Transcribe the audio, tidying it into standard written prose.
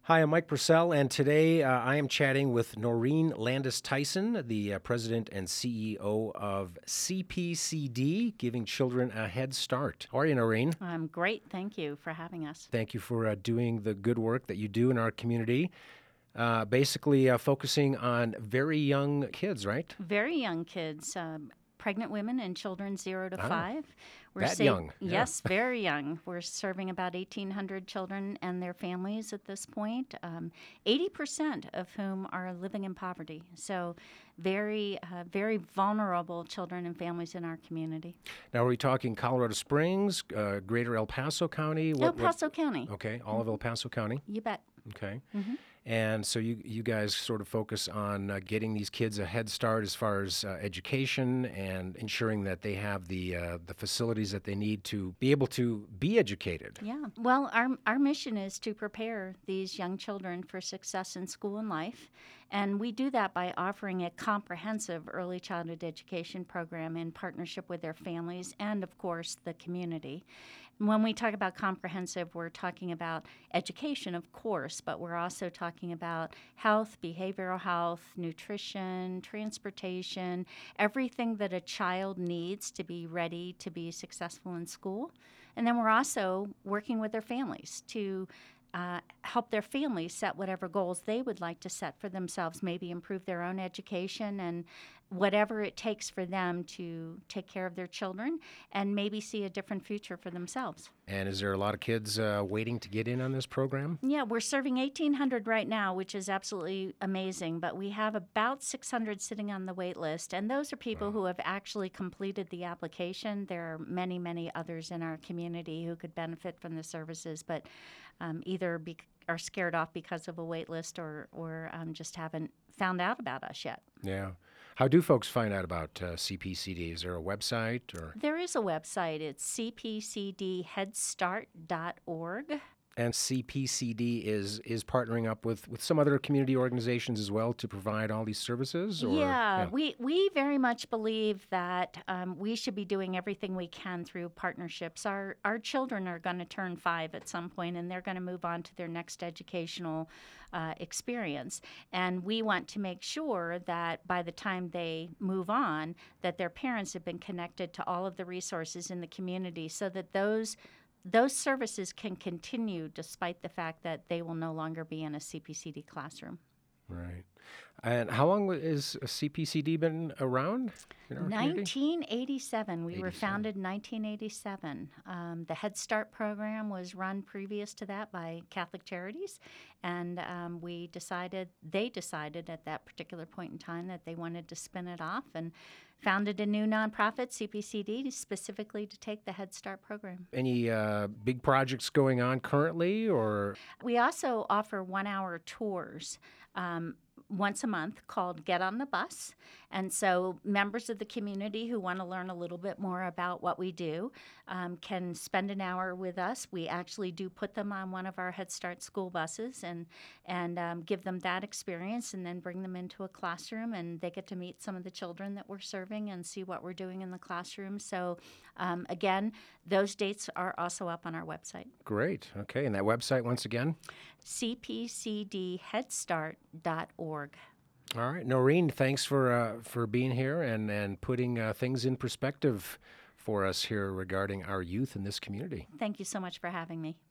Hi, I'm Mike Purcell, and today I am chatting with Noreen Landis Tyson, the President and CEO of CPCD, Giving Children a Head Start. How are you, Noreen? I'm great. Thank you for having us. Thank you for doing the good work that you do in our community. Basically, focusing on very young kids, right? Very young kids, pregnant women and children 0 to Ah, 5. that young, yeah. Yes, very young. We're serving about 1,800 children and their families at this point, 80% of whom are living in poverty. So very vulnerable children and families in our community. Now, are we talking Colorado Springs, greater El Paso County? El Paso County. Okay, all of El Paso County. You bet. Okay. And so you guys sort of focus on getting these kids a head start as far as education and ensuring that they have the facilities that they need to be able to be educated. Yeah. Well, our mission is to prepare these young children for success in school and life. And we do that by offering a comprehensive early childhood education program in partnership with their families and, of course, the community. When we talk about comprehensive, we're talking about education, of course, but we're also talking about health, behavioral health, nutrition, transportation, everything that a child needs to be ready to be successful in school. And then we're also working with their families to help their families set whatever goals they would like to set for themselves, maybe improve their own education and whatever it takes for them to take care of their children and maybe see a different future for themselves. And is there a lot of kids waiting to get in on this program? Yeah, we're serving 1,800 right now, which is absolutely amazing, but we have about 600 sitting on the wait list, and those are people who have actually completed the application. There are many, many others in our community who could benefit from the services, but either are scared off because of a wait list or just haven't found out about us yet. Yeah. How do folks find out about CPCD? Is there a website or? There is a website. It's cpcdheadstart.org. And CPCD is partnering up with some other community organizations as well to provide all these services? Or? Yeah, we very much believe that we should be doing everything we can through partnerships. Our children are going to turn 5 at some point, and they're going to move on to their next educational experience. And we want to make sure that by the time they move on, that their parents have been connected to all of the resources in the community so that those services can continue despite the fact that they will no longer be in a CPCD classroom. Right. And how long has CPCD been around in our community? 1987. We were 87. founded in 1987. The Head Start program was run previous to that by Catholic Charities, and they decided at that particular point in time that they wanted to spin it off and founded a new nonprofit, CPCD, specifically to take the Head Start program. Any big projects going on currently, or? We also offer 1-hour tours once a month called Get on the Bus. And so members of the community who want to learn a little bit more about what we do can spend an hour with us. We actually do put them on one of our Head Start school buses and give them that experience and then bring them into a classroom, and they get to meet some of the children that we're serving and see what we're doing in the classroom. So again, those dates are also up on our website. Great. Okay. And that website once again? cpcdheadstart.org. All right. Noreen, thanks for being here and putting things in perspective for us here regarding our youth in this community. Thank you so much for having me.